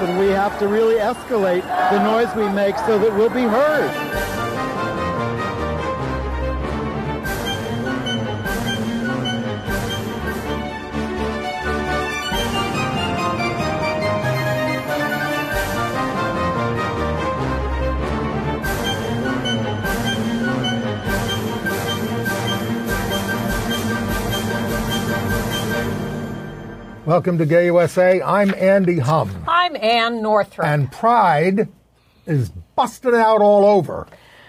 and we have to really escalate the noise we make so that we'll be heard. Welcome to Gay USA. I'm Andy Hum. I'm Ann Northrup. And Pride is busted out all over.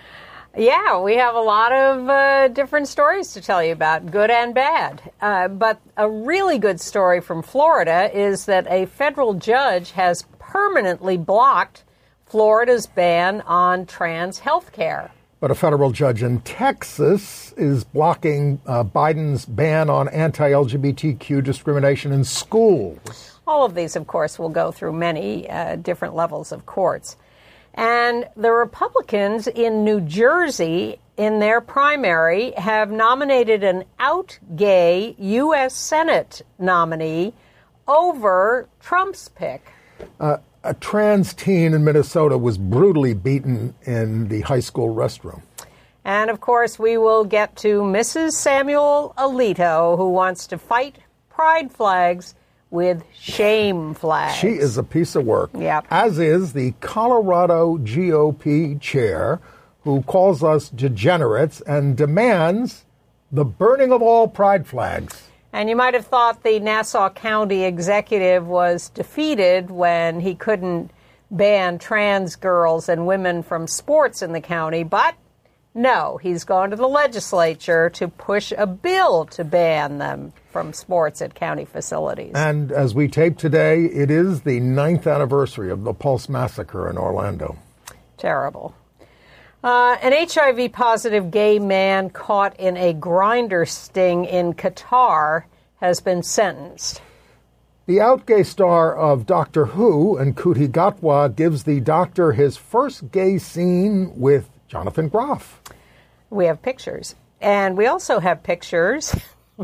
Yeah, we have a lot of different stories to tell you about, good and bad. But a really good story from Florida is that a federal judge has permanently blocked Florida's ban on trans health care. But a federal judge in Texas is blocking Biden's ban on anti-LGBTQ discrimination in schools. All of these, of course, will go through many different levels of courts. And the Republicans in New Jersey, in their primary, have nominated an out gay U.S. Senate nominee over Trump's pick. A trans teen in Minnesota was brutally beaten in the high school restroom. And, of course, we will get to Mrs. Samuel Alito, who wants to fight pride flags with shame flags. She is a piece of work. Yep. As is the Colorado GOP chair, who calls us degenerates and demands the burning of all pride flags. And you might have thought the Nassau County executive was defeated when he couldn't ban trans girls and women from sports in the county, but no, he's gone to the legislature to push a bill to ban them from sports at county facilities. And as we tape today, it is the 9th anniversary of the Pulse Massacre in Orlando. Terrible. An HIV-positive gay man caught in a grinder sting in Qatar has been sentenced. The out-gay star of Doctor Who, Ncuti Gatwa, gives the doctor his first gay scene with Jonathan Groff. We have pictures. And we also have pictures,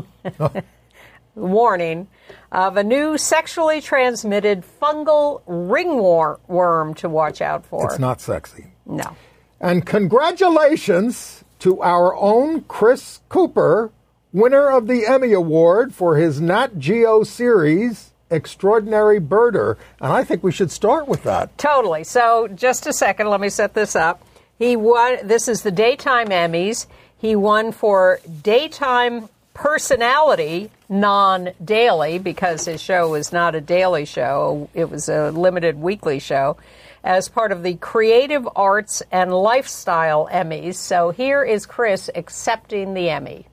warning, of a new sexually transmitted fungal ringworm to watch out for. It's not sexy. No. And congratulations to our own Chris Cooper, winner of the Emmy Award for his Nat Geo series, Extraordinary Birder. And I think we should start with that. Totally. So just a second, let me set this up. He won, this is the Daytime Emmys. He won for Daytime Personality, non-daily, because his show was not a daily show. It was a limited weekly show, as part of the Creative Arts and Lifestyle Emmys. So here is Chris accepting the Emmy.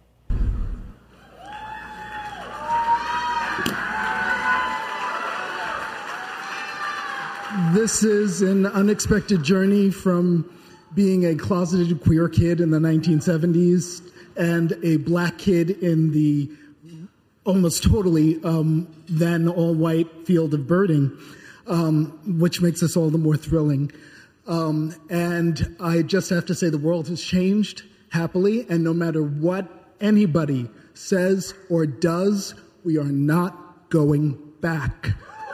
This is an unexpected journey from being a closeted queer kid in the 1970s and a black kid in the almost totally then all-white field of birding. Which makes this all the more thrilling. And I just have to say the world has changed happily, and no matter what anybody says or does, we are not going back.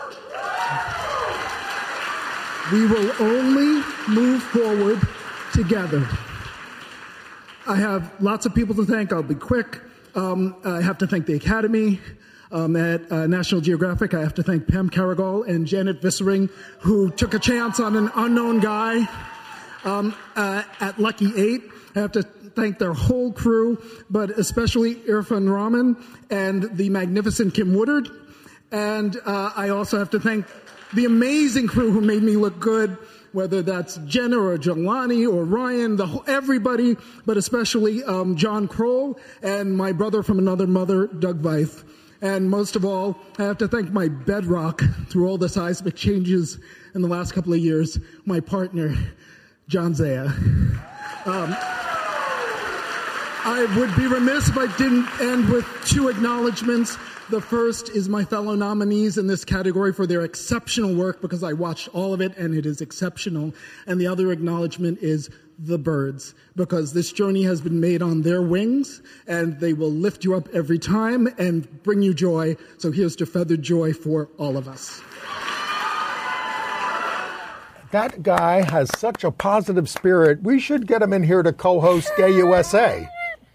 We will only move forward together. I have lots of people to thank. I'll be quick. I have to thank the Academy. At National Geographic, I have to thank Pam Carrigal and Janet Vissering, who took a chance on an unknown guy. At Lucky 8, I have to thank their whole crew, but especially Irfan Rahman and the magnificent Kim Woodard. And I also have to thank the amazing crew who made me look good, whether that's Jenna or Jelani or Ryan, everybody, but especially John Kroll and my brother from another mother, Doug Veith. And most of all, I have to thank my bedrock through all the seismic changes in the last couple of years, my partner, John Zaya. I would be remiss if I didn't end with two acknowledgments. The first is my fellow nominees in this category for their exceptional work, because I watched all of it and it is exceptional. And the other acknowledgement is the birds, because this journey has been made on their wings and they will lift you up every time and bring you joy. So here's to feathered joy for all of us. That guy has such a positive spirit. We should get him in here to co-host Gay USA.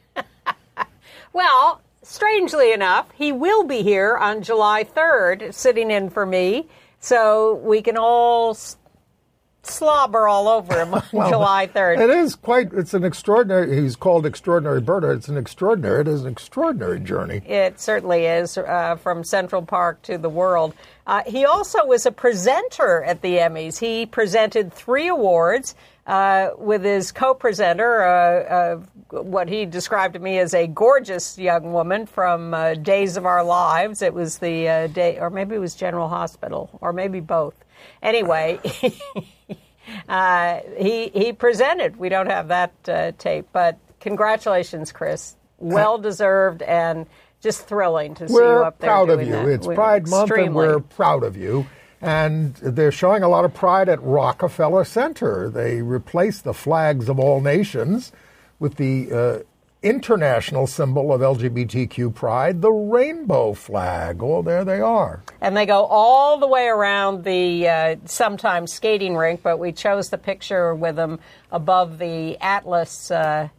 Well, strangely enough, he will be here on July 3rd, sitting in for me, so we can all slobber all over him on July 3rd. It's an extraordinary, he's called Extraordinary Birder. It is an extraordinary journey. It certainly is, from Central Park to the world. He also was a presenter at the Emmys. He presented 3 awards with his co-presenter, what he described to me as a gorgeous young woman from Days of Our Lives. It was the day, or maybe it was General Hospital, or maybe both. Anyway, he presented. We don't have that tape, but congratulations, Chris. Well deserved and just thrilling to see you up there. We're proud of you. That. It's Pride Month, and we're proud of you. And they're showing a lot of pride at Rockefeller Center. They replaced the flags of all nations with the international symbol of LGBTQ pride, the rainbow flag. Oh, there they are. And they go all the way around the sometimes skating rink, but we chose the picture with them above the Atlas.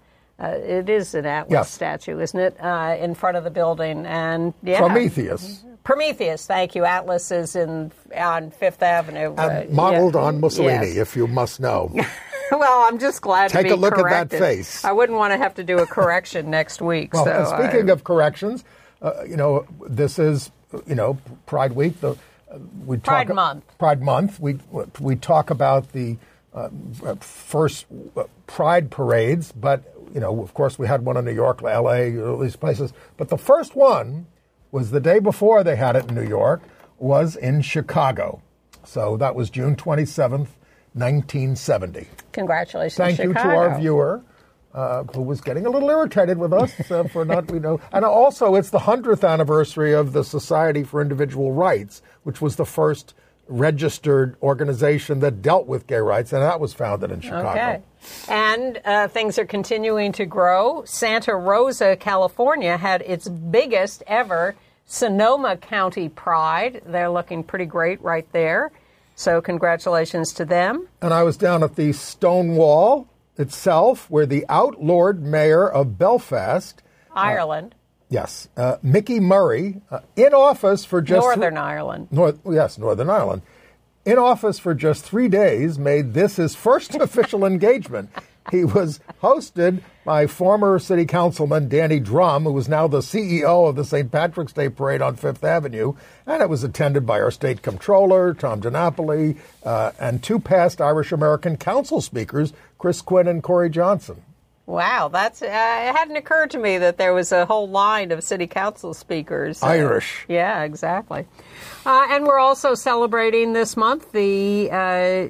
It is an Atlas statue, isn't it? In front of the building. And Prometheus, thank you. Atlas is on Fifth Avenue. And modeled on Mussolini, if you must know. Well, I'm just glad to be corrected. Take a look at that face. I wouldn't want to have to do a correction next week. Well, speaking of corrections, this is, Pride Week. Pride Month. We talk about the first Pride parades, but, of course, we had one in New York, L.A., all these places. But the first one was the day before they had it in New York, was in Chicago. So that was June 27th. 1970. Congratulations, Thank Chicago. you to our viewer who was getting a little irritated with us for not, And also, it's the 100th anniversary of the Society for Individual Rights, which was the first registered organization that dealt with gay rights, and that was founded in Chicago. Okay. And things are continuing to grow. Santa Rosa, California, had its biggest ever Sonoma County Pride. They're looking pretty great right there. So congratulations to them. And I was down at the Stonewall itself, where the outlawed mayor of Belfast, Ireland. Mickey Murray, in office for just... Northern Ireland. Northern Ireland. In office for just 3 days, made this his first official engagement. He was hosted by former city councilman Danny Drum, who is now the CEO of the St. Patrick's Day Parade on Fifth Avenue, and it was attended by our state comptroller, Tom DiNapoli, and 2 past Irish-American council speakers, Chris Quinn and Corey Johnson. Wow, that's it hadn't occurred to me that there was a whole line of city council speakers. Irish. Yeah, exactly. And we're also celebrating this month the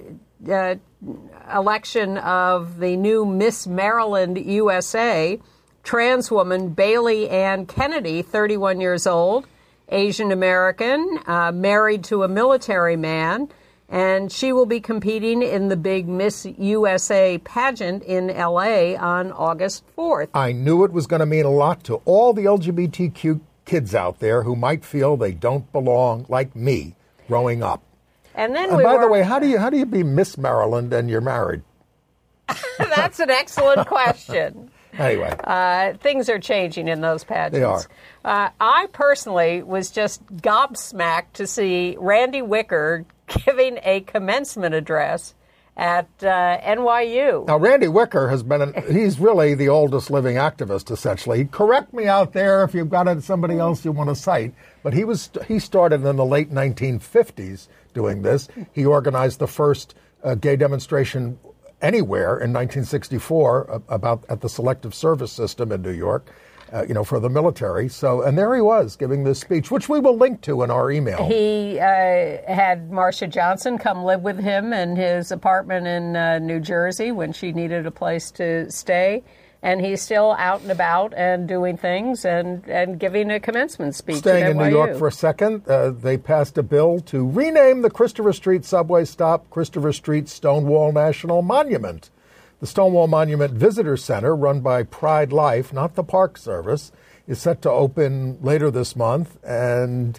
election of the new Miss Maryland USA, trans woman Bailey Ann Kennedy, 31 years old, Asian American, married to a military man, and she will be competing in the big Miss USA pageant in L.A. on August 4th. I knew it was going to mean a lot to all the LGBTQ kids out there who might feel they don't belong, like me, growing up. And then by the way, how do you be Miss Maryland and you're married? That's an excellent question. Anyway. Things are changing in those pageants. They are. I personally was just gobsmacked to see Randy Wicker giving a commencement address at NYU. Now, Randy Wicker he's really the oldest living activist, essentially. Correct me out there if you've got somebody else you want to cite, but he started in the late 1950s doing this. He organized the first gay demonstration anywhere in 1964 at the Selective Service System in New York, for the military. So, and there he was giving this speech, which we will link to in our email. He had Marsha Johnson come live with him in his apartment in New Jersey when she needed a place to stay. And he's still out and about and doing things and giving a commencement speech. Staying at in NYU. New York for a second, they passed a bill to rename the Christopher Street subway stop Christopher Street Stonewall National Monument. The Stonewall Monument Visitor Center, run by Pride Life, not the Park Service, is set to open later this month. And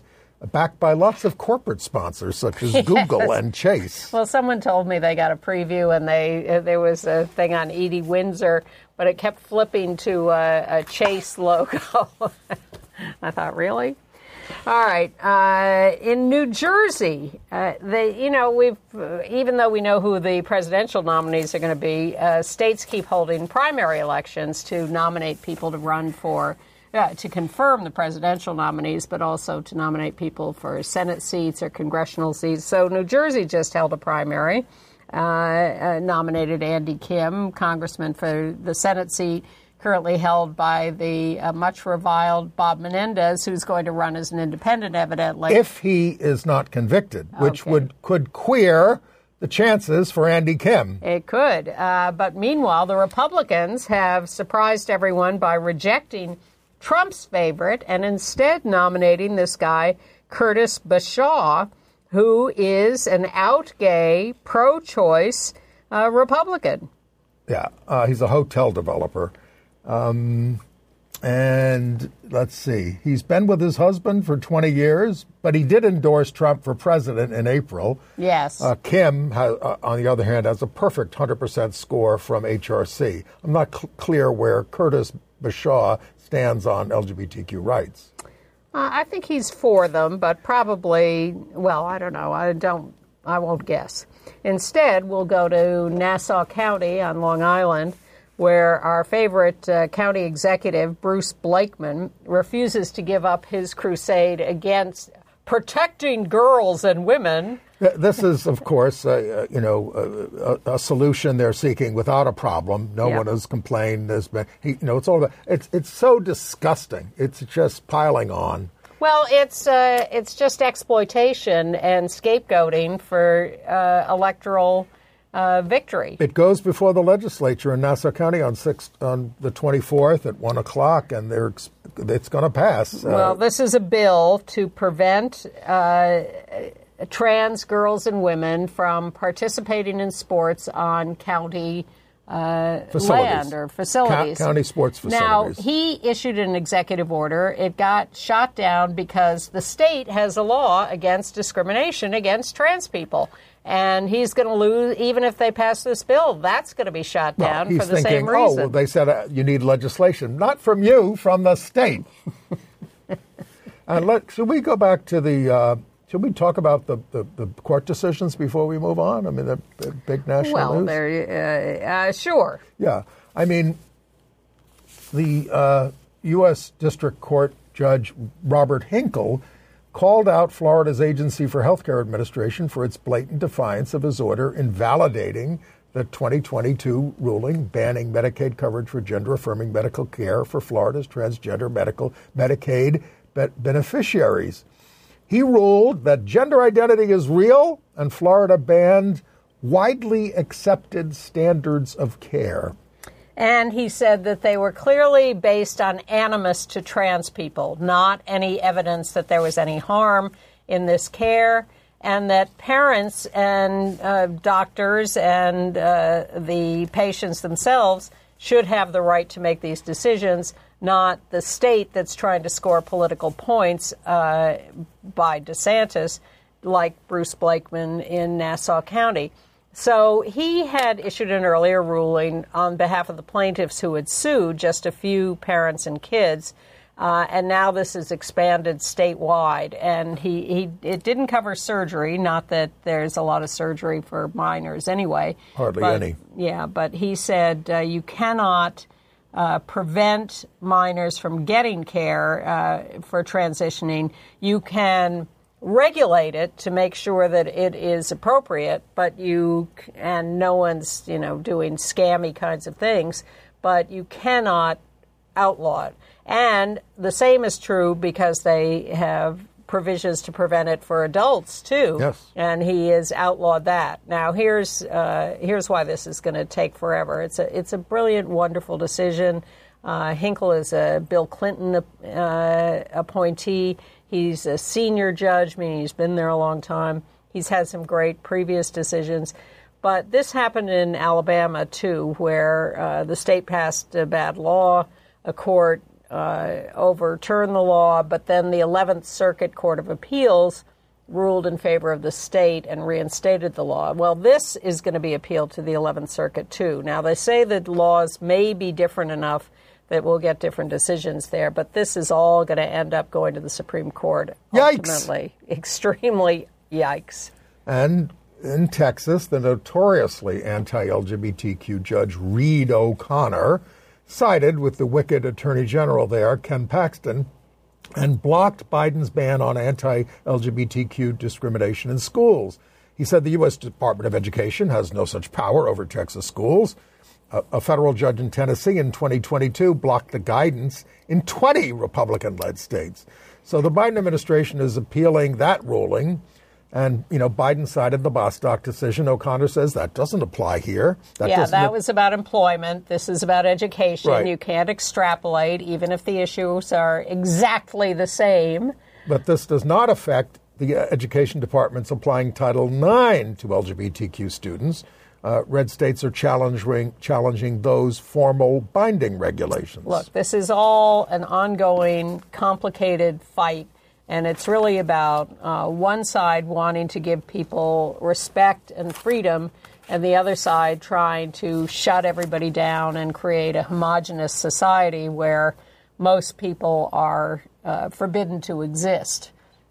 backed by lots of corporate sponsors such as Google and Chase. Well, someone told me they got a preview and there was a thing on Edie Windsor, but it kept flipping to a Chase logo. I thought, really? All right. In New Jersey, we've even though we know who the presidential nominees are going to be, states keep holding primary elections to nominate people to run for, to confirm the presidential nominees, but also to nominate people for Senate seats or congressional seats. So New Jersey just held a primary, nominated Andy Kim, congressman for the Senate seat, currently held by the much reviled Bob Menendez, who's going to run as an independent, evidently. If he is not convicted, which could queer the chances for Andy Kim. It could. But meanwhile, the Republicans have surprised everyone by rejecting Trump's favorite and instead nominating this guy, Curtis Bashaw, who is an out-gay, pro-choice Republican. Yeah, he's a hotel developer. And let's see, he's been with his husband for 20 years, but he did endorse Trump for president in April. Yes. Kim, on the other hand, has a perfect 100% score from HRC. I'm not clear where Curtis Bashaw stands on LGBTQ rights. I think he's for them, but probably, well, I don't know. I won't guess. Instead, we'll go to Nassau County on Long Island, where our favorite county executive, Bruce Blakeman, refuses to give up his crusade against protecting girls and women. This is, of course, a solution they're seeking without a problem. No one has complained. There's been, it's all about. It's so disgusting. It's just piling on. Well, it's just exploitation and scapegoating for electoral victory. It goes before the legislature in Nassau County on the 24th at 1 o'clock, and it's going to pass. Well, this is a bill to prevent trans girls and women from participating in sports on county land or facilities. County sports facilities. Now, he issued an executive order. It got shot down because the state has a law against discrimination against trans people. And he's going to lose, even if they pass this bill, that's going to be shot down for the same reason. Well, they said you need legislation. Not from you, from the state. And should we go back to should we talk about the court decisions before we move on? I mean, the big national news? Sure. Yeah. I mean, the U.S. District Court Judge Robert Hinkle called out Florida's Agency for Healthcare Administration for its blatant defiance of his order invalidating the 2022 ruling banning Medicaid coverage for gender-affirming medical care for Florida's transgender Medicaid beneficiaries. He ruled that gender identity is real, and Florida banned widely accepted standards of care. And he said that they were clearly based on animus to trans people, not any evidence that there was any harm in this care, and that parents and doctors and the patients themselves should have the right to make these decisions, not the state that's trying to score political points by DeSantis, like Bruce Blakeman in Nassau County. So he had issued an earlier ruling on behalf of the plaintiffs who had sued, just a few parents and kids, and now this is expanded statewide. And it didn't cover surgery, not that there's a lot of surgery for minors anyway. Hardly any. Yeah, but he said you cannot prevent minors from getting care for transitioning. You can regulate it to make sure that it is appropriate, but no one's, doing scammy kinds of things, but you cannot outlaw it. And the same is true because they have provisions to prevent it for adults too. Yes. And he has outlawed that. Now here's why this is going to take forever. It's a brilliant, wonderful decision. Hinkle is a Bill Clinton appointee. He's a senior judge, meaning he's been there a long time. He's had some great previous decisions. But this happened in Alabama, too, where the state passed a bad law. A court overturn the law, but then the 11th Circuit Court of Appeals ruled in favor of the state and reinstated the law. Well, this is going to be appealed to the 11th Circuit, too. Now, they say that laws may be different enough that we'll get different decisions there, but this is all going to end up going to the Supreme Court. Ultimately. Yikes. Extremely yikes. And in Texas, the notoriously anti-LGBTQ judge Reed O'Connor sided with the wicked attorney general there, Ken Paxton, and blocked Biden's ban on anti-LGBTQ discrimination in schools. He said the U.S. Department of Education has no such power over Texas schools. A federal judge in Tennessee in 2022 blocked the guidance in 20 Republican-led states. So the Biden administration is appealing that ruling. And, Biden cited the Bostock decision. O'Connor says that doesn't apply here. That was about employment. This is about education. Right. You can't extrapolate, even if the issues are exactly the same. But this does not affect the education departments applying Title IX to LGBTQ students. Red states are challenging those formal binding regulations. Look, this is all an ongoing, complicated fight. And it's really about one side wanting to give people respect and freedom, and the other side trying to shut everybody down and create a homogenous society where most people are forbidden to exist.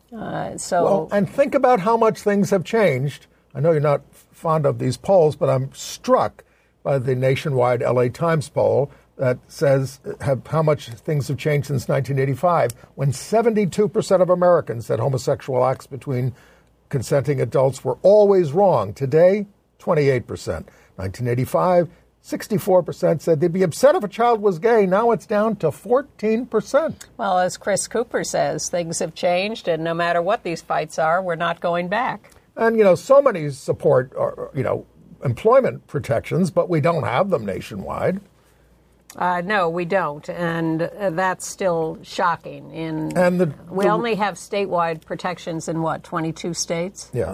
And think about how much things have changed. I know you're not fond of these polls, but I'm struck by the nationwide LA Times poll that says how much things have changed since 1985, when 72% of Americans said homosexual acts between consenting adults were always wrong. Today, 28%. 1985, 64% said they'd be upset if a child was gay. Now it's down to 14%. Well, as Chris Cooper says, things have changed, and no matter what these fights are, we're not going back. And, so many support, employment protections, but we don't have them nationwide. No, we don't, and that's still shocking. We only have statewide protections in 22 states? Yeah,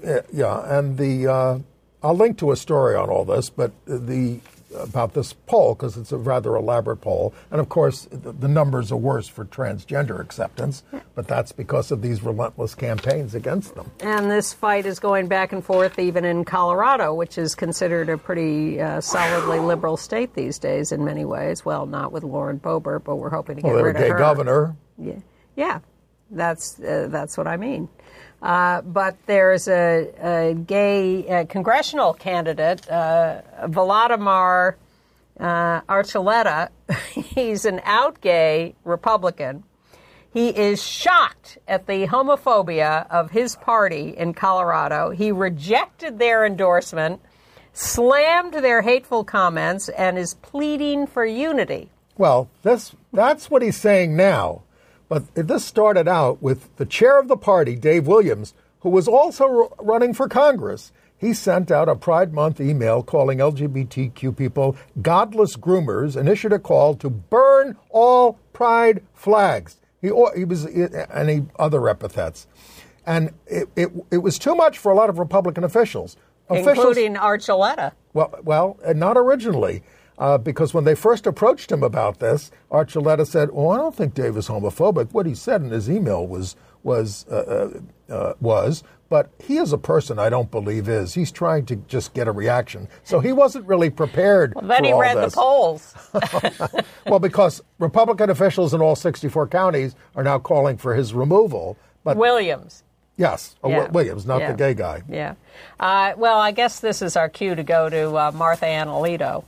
I'll link to a story on all this, but about this poll, because it's a rather elaborate poll, and of course the numbers are worse for transgender acceptance, but that's because of these relentless campaigns against them. And this fight is going back and forth even in Colorado, which is considered a pretty solidly liberal state these days in many ways. Well, not with Lauren Boebert, but we're hoping to get rid of her. Gay governor. Yeah, that's what I mean. But there's a gay congressional candidate, Vladimir Archuleta. He's an out gay Republican. He is shocked at the homophobia of his party in Colorado. He rejected their endorsement, slammed their hateful comments, and is pleading for unity. Well, that's what he's saying now. But this started out with the chair of the party, Dave Williams, who was also running for Congress. He sent out a Pride Month email calling LGBTQ people godless groomers and issued a call to burn all pride flags. He was any other epithets. And it was too much for a lot of Republican officials. Including Archuleta. Well, not originally. Because when they first approached him about this, Archuleta said, "Well, I don't think Dave is homophobic. What he said in his email was, but he is a person I don't believe is. He's trying to just get a reaction." So he wasn't really prepared. Well, then for he all read this. the polls. Well, because Republican officials in all 64 counties are now calling for his removal. But Williams. Yes, Williams, not the gay guy. Yeah. Well, I guess this is our cue to go to Martha Ann Alito.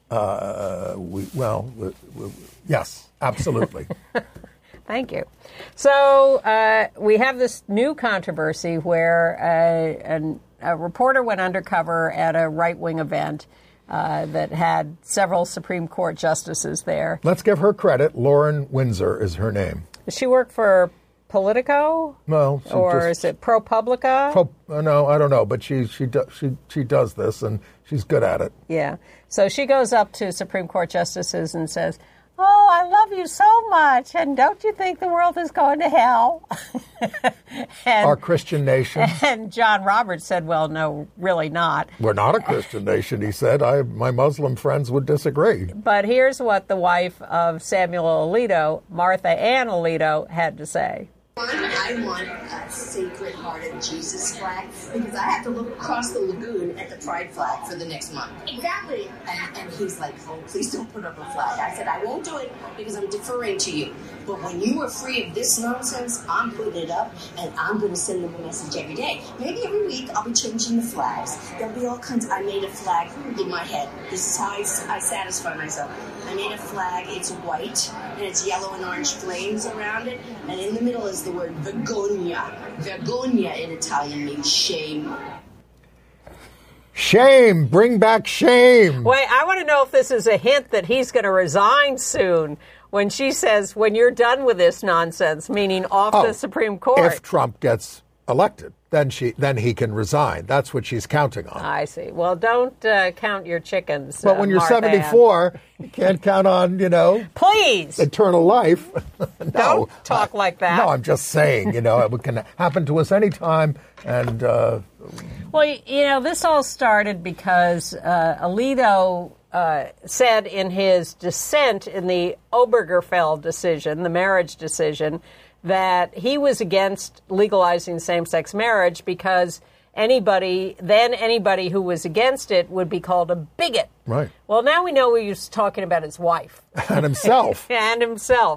Yes, absolutely. Thank you. So we have this new controversy where a reporter went undercover at a right-wing event that had several Supreme Court justices there. Let's give her credit. Lauren Windsor is her name. Does she work for Politico? No. Is it ProPublica? No, I don't know, but she does this, and she's good at it. Yeah. So she goes up to Supreme Court justices and says, oh, I love you so much, and don't you think the world is going to hell? Our Christian nation. And John Roberts said, well, no, really not. We're not a Christian nation, he said. My Muslim friends would disagree. But here's what the wife of Samuel Alito, Martha Ann Alito, had to say. I want a Sacred Heart of Jesus flag because I have to look across the lagoon at the Pride flag for the next month. Exactly. And he's like, oh, please don't put up a flag. I said, I won't do it because I'm deferring to you. But when you are free of this nonsense, I'm putting it up and I'm going to send them a message every day. Maybe every week I'll be changing the flags. There'll be all kinds. I made a flag in my head. This is how I satisfy myself. I made a flag. It's white and it's yellow and orange flames around it. And in the middle is the word vergogna. Vergogna in Italian means shame. Shame! Bring back shame! Wait, I want to know if this is a hint that he's going to resign soon when she says, when you're done with this nonsense, meaning off the Supreme Court. If Trump gets elected, then he can resign. That's what she's counting on. I see. Well, don't count your chickens. But when you're Martha 74, you can't count on, please, eternal life. No, don't talk like that. No, I'm just saying, it can happen to us anytime. And well, this all started because Alito said in his dissent in the Obergefell decision, the marriage decision, that he was against legalizing same-sex marriage because anybody who was against it would be called a bigot. Right. Well, now we know he was talking about his wife. And himself. And himself.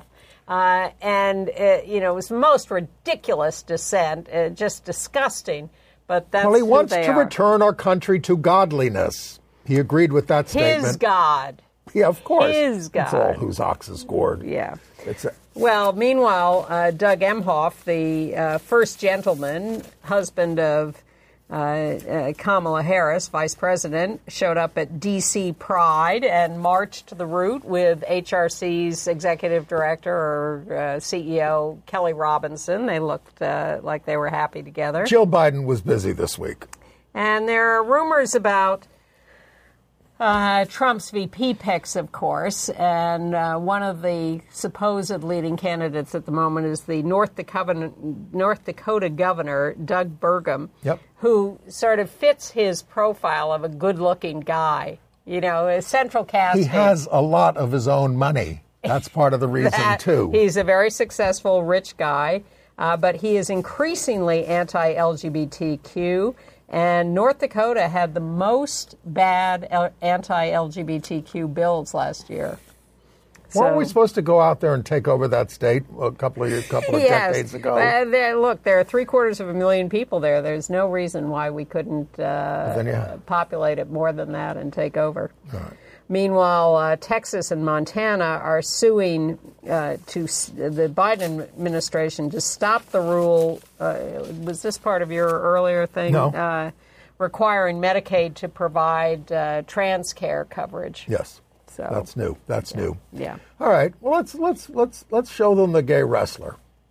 It was most ridiculous dissent, just disgusting. But that's he wants who they to are. Return our country to godliness. He agreed with that statement. His God. Yeah, of course. His God. It's all whose ox is gored. Yeah. Well, meanwhile, Doug Emhoff, the first gentleman, husband of Kamala Harris, vice president, showed up at D.C. Pride and marched the route with HRC's executive director or CEO, Kelly Robinson. They looked like they were happy together. Jill Biden was busy this week. And there are rumors about Trump's VP picks, of course, and one of the supposed leading candidates at the moment is the North Dakota governor, Doug Burgum, who sort of fits his profile of a good-looking guy, a central casting. He has a lot of his own money. That's part of the reason, too. He's a very successful, rich guy, but he is increasingly anti-LGBTQ. And North Dakota had the most bad anti-LGBTQ bills last year. Weren't we supposed to go out there and take over that state a couple of decades ago? Look, there are 750,000 people there. There's no reason why we couldn't populate it more than that and take over. All right. Meanwhile, Texas and Montana are suing the Biden administration to stop the rule. Was this part of your earlier thing? No. Requiring Medicaid to provide trans care coverage. Yes. So that's new. That's new. Yeah. All right. Well, let's show them the gay wrestler.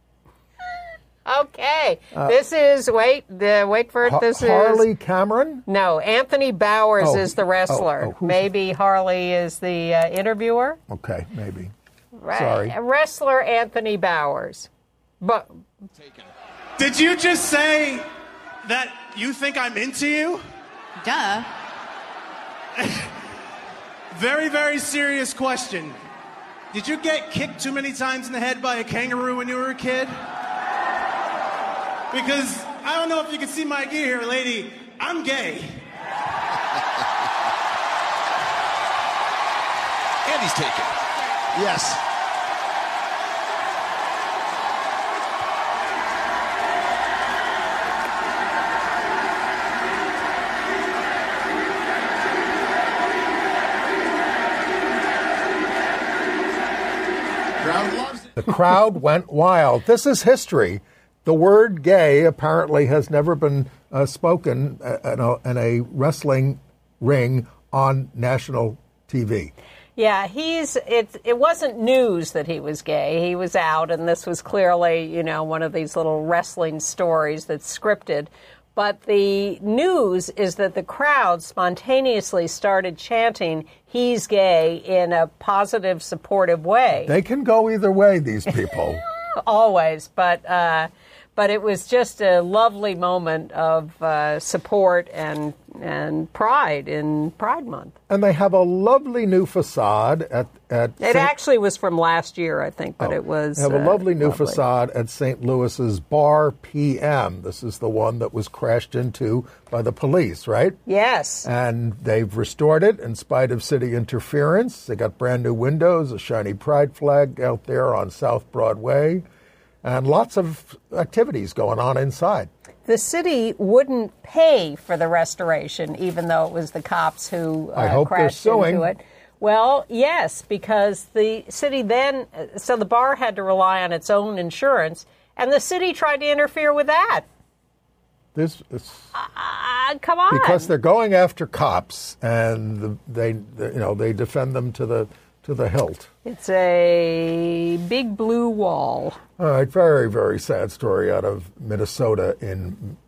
Okay. This is wait for it. This Harley is Cameron? No, Anthony Bowers is the wrestler. Maybe Harley is the interviewer. Okay, maybe. Right. Sorry. Wrestler Anthony Bowers. But did you just say that you think I'm into you? Duh. Very, very serious question. Did you get kicked too many times in the head by a kangaroo when you were a kid? Because I don't know if you can see my gear here, lady. I'm gay. And he's taken. Yes. Crowd loves it. The crowd went wild. This is history. The word gay apparently has never been spoken in a wrestling ring on national TV. yeah, it wasn't news that he was gay. He was out, and this was clearly, one of these little wrestling stories that's scripted. But the news is that the crowd spontaneously started chanting, "He's gay," in a positive, supportive way. They can go either way, these people. Always, but it was just a lovely moment of support and pride in Pride Month. And they have a lovely new facade at It actually was from last year, I think, but it was. They have a lovely new facade at St. Louis's Bar PM. This is the one that was crashed into by the police, right? Yes. And they've restored it in spite of city interference. They got brand new windows, a shiny pride flag out there on South Broadway, and lots of activities going on inside. The city wouldn't pay for the restoration, even though it was the cops who I hope crashed they're suing. into it. Well, yes, because the city then, so the bar had to rely on its own insurance, and the city tried to interfere with that. Come on. Because they're going after cops, and they defend them to the hilt. It's a big blue wall. All right, very, very sad story out of Minnesota in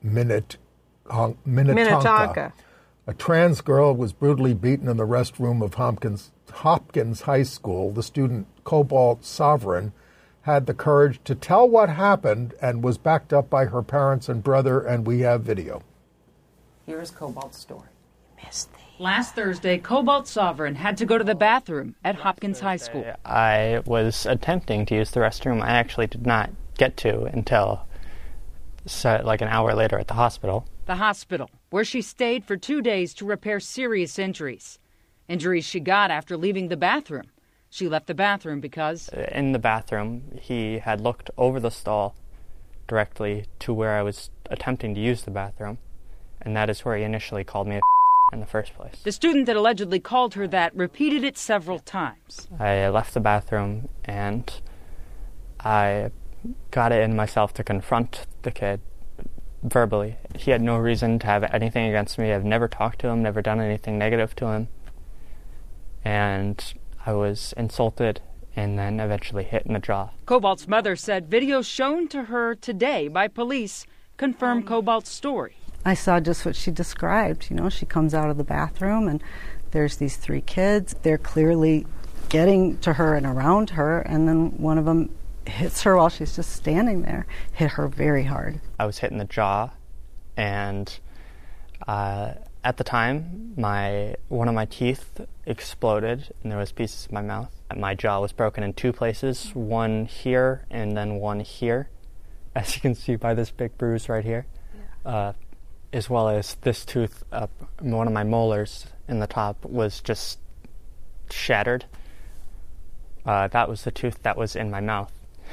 Minnetonka. A trans girl was brutally beaten in the restroom of Hopkins High School. The student, Cobalt Sovereign, had the courage to tell what happened and was backed up by her parents and brother, and we have video. Here's Cobalt's story. Missed the Last Thursday, Cobalt Sovereign had to go to the bathroom at Hopkins High School. I was attempting to use the restroom. I actually did not get to until like an hour later at the hospital. The hospital, where she stayed for 2 days to repair serious injuries. Injuries she got after leaving the bathroom. She left the bathroom because... In the bathroom, he had looked over the stall directly to where I was attempting to use the bathroom, and that is where he initially called me a in the first place. The student that allegedly called her that repeated it several times. I left the bathroom and I got it in myself to confront the kid verbally. He had no reason to have anything against me. I've never talked to him, never done anything negative to him. And I was insulted and then eventually hit in the jaw. Cobalt's mother said videos shown to her today by police confirm Cobalt's story. I saw just what she described. You know, she comes out of the bathroom and there's these 3 kids. They're clearly getting to her and around her, and then one of them hits her while she's just standing there, hit her very hard. I was hit in the jaw, and at the time, one of my teeth exploded, and there was pieces in my mouth. My jaw was broken in 2 places, one here and then one here, as you can see by this big bruise right here. Yeah. As well as this tooth, one of my molars in the top was just shattered. That was the tooth that was in my mouth.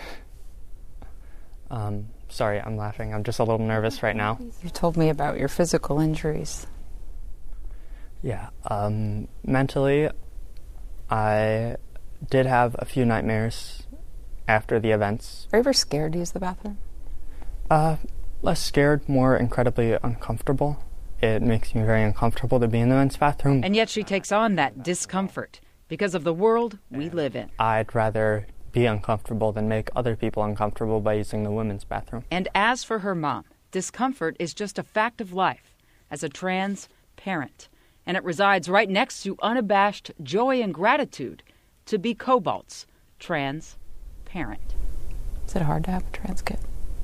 Sorry, I'm laughing. I'm just a little nervous right now. You told me about your physical injuries. Yeah. Mentally, I did have a few nightmares after the events. Are you ever scared to use the bathroom? Less scared, more incredibly uncomfortable. It makes me very uncomfortable to be in the men's bathroom. And yet she takes on that discomfort because of the world we live in. I'd rather be uncomfortable than make other people uncomfortable by using the women's bathroom. And as for her mom, discomfort is just a fact of life as a trans parent. And it resides right next to unabashed joy and gratitude to be Cobalt's trans parent. Is it hard to have a trans kid?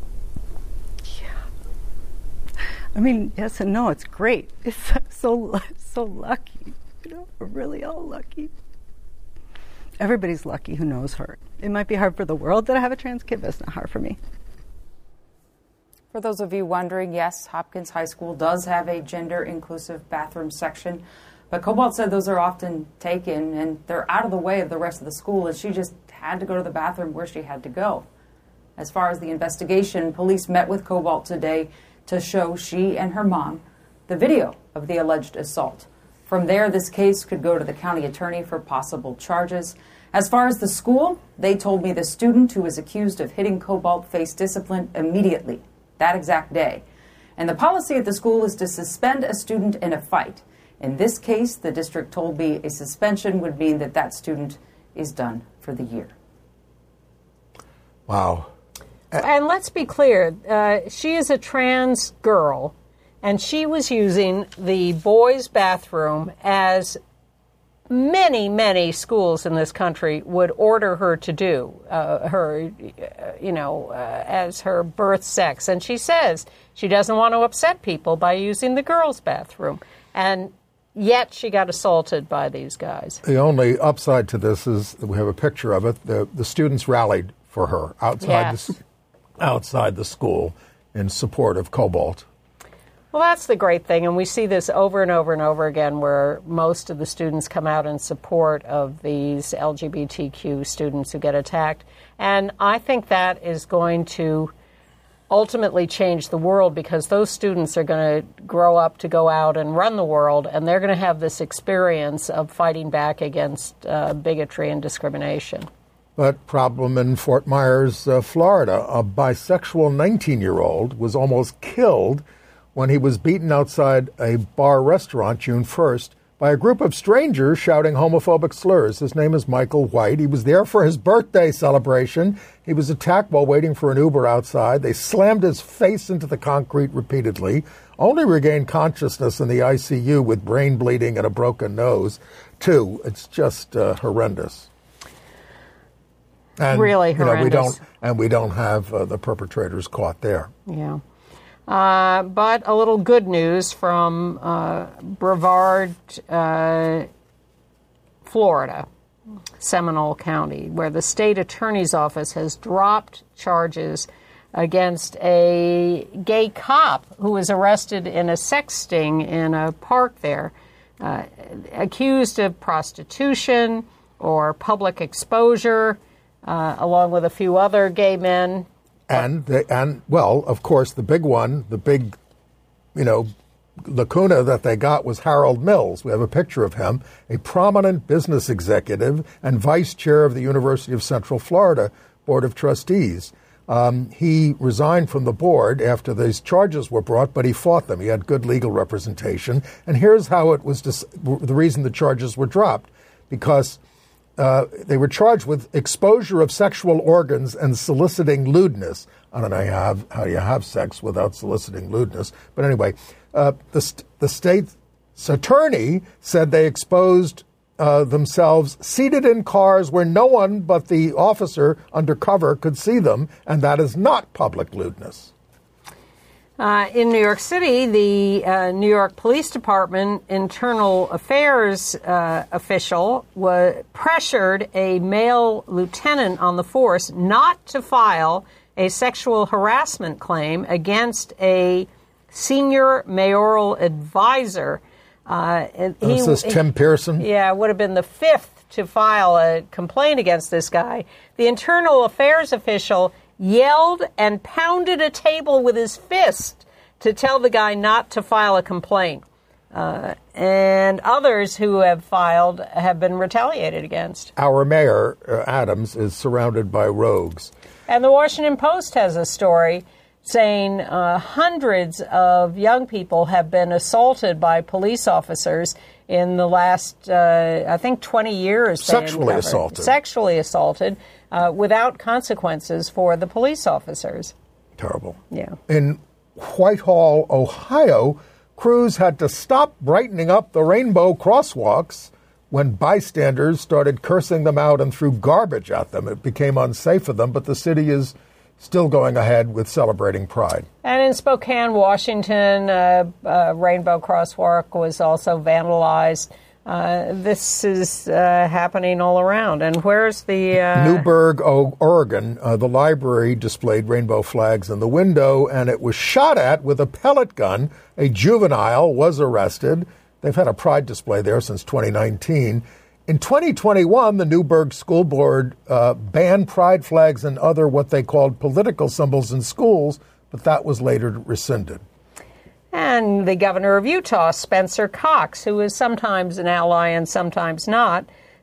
I mean, yes and no. It's great. It's so lucky. You know, we're really all lucky. Everybody's lucky who knows her. It might be hard for the world that I have a trans kid, but it's not hard for me. For those of you wondering, yes, Hopkins High School does have a gender-inclusive bathroom section, but Cobalt said those are often taken and they're out of the way of the rest of the school, and she just had to go to the bathroom where she had to go. As far as the investigation, police met with Cobalt today to show she and her mom the video of the alleged assault. From there, this case could go to the county attorney for possible charges. As far as the school, they told me the student who was accused of hitting Cobalt faced discipline immediately, that exact day. And the policy at the school is to suspend a student in a fight. In this case, the district told me a suspension would mean that that student is done for the year. Wow. And let's be clear, she is a trans girl, and she was using the boys' bathroom as many, many schools in this country would order her to do, as her birth sex. And she says she doesn't want to upset people by using the girls' bathroom. And yet she got assaulted by these guys. The only upside to this is that we have a picture of it. The students rallied for her outside the school in support of Cobalt. Well, that's the great thing, and we see this over and over and over again where most of the students come out in support of these LGBTQ students who get attacked. And I think that is going to ultimately change the world because those students are going to grow up to go out and run the world, and they're going to have this experience of fighting back against bigotry and discrimination. But problem in Fort Myers, Florida, a bisexual 19-year-old was almost killed when he was beaten outside a bar restaurant June 1st by a group of strangers shouting homophobic slurs. His name is Michael White. He was there for his birthday celebration. He was attacked while waiting for an Uber outside. They slammed his face into the concrete repeatedly, only regained consciousness in the ICU with brain bleeding and a broken nose, too. It's just horrendous. And, really horrendous. We don't have the perpetrators caught there. Yeah. But a little good news from Brevard, Florida, Seminole County, where the state attorney's office has dropped charges against a gay cop who was arrested in a sex sting in a park there, accused of prostitution or public exposure, along with a few other gay men. And of course, the big lacuna that they got was Harold Mills. We have a picture of him, a prominent business executive and vice chair of the University of Central Florida Board of Trustees. He resigned from the board after these charges were brought, but he fought them. He had good legal representation. And here's how it was the reason the charges were dropped, because they were charged with exposure of sexual organs and soliciting lewdness. I don't know how you have sex without soliciting lewdness. But anyway, the state's attorney said they exposed themselves seated in cars where no one but the officer undercover could see them, and that is not public lewdness. In New York City, the New York Police Department internal affairs official pressured a male lieutenant on the force not to file a sexual harassment claim against a senior mayoral advisor. This is Tim Pearson? Yeah, it would have been the fifth to file a complaint against this guy. The internal affairs official yelled and pounded a table with his fist to tell the guy not to file a complaint. And others who have filed have been retaliated against. Our mayor, Adams, is surrounded by rogues. And the Washington Post has a story saying hundreds of young people have been assaulted by police officers in the last, 20 years. Sexually assaulted. Without consequences for the police officers. Terrible. Yeah. In Whitehall, Ohio, crews had to stop brightening up the rainbow crosswalks when bystanders started cursing them out and threw garbage at them. It became unsafe for them, but the city is still going ahead with celebrating Pride. And in Spokane, Washington, rainbow crosswalk was also vandalized. This is happening all around. And where's the... Newberg, Oregon, the library displayed rainbow flags in the window, and it was shot at with a pellet gun. A juvenile was arrested. They've had a Pride display there since 2019. In 2021, the Newberg School Board banned pride flags and other what they called political symbols in schools, but that was later rescinded. And the governor of Utah, Spencer Cox, who is sometimes an ally and sometimes not,